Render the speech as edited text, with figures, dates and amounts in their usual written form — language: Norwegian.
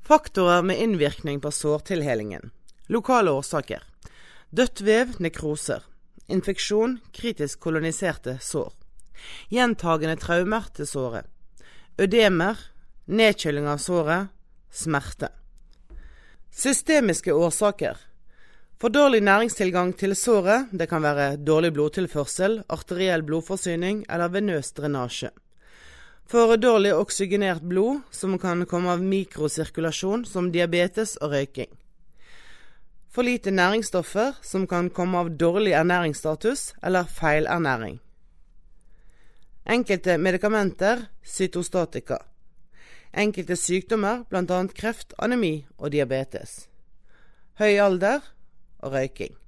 Faktorer med innvirkning på sårtilhelingen. Lokale årsaker. Dødt vev, nekroser. Infeksjon, kritisk koloniserte sår. Gjentagende traumer til såret. Ødemer, nedkjøling av såret, smerte. Systemiske årsaker. For dårlig næringstilgang til såret, det kan være dårlig blodtilførsel, arteriell blodforsyning eller venøs drenasje. For dårlig oksygenert blod, som kan komme av mikrosirkulasjon som diabetes og røyking. For lite næringsstoffer, som kan komme av dårlig ernæringsstatus eller feilernæring. Enkelte medikamenter, cytostatika. Enkelte sykdommer, blant annet kreft, anemi og diabetes. Høy alder og røyking.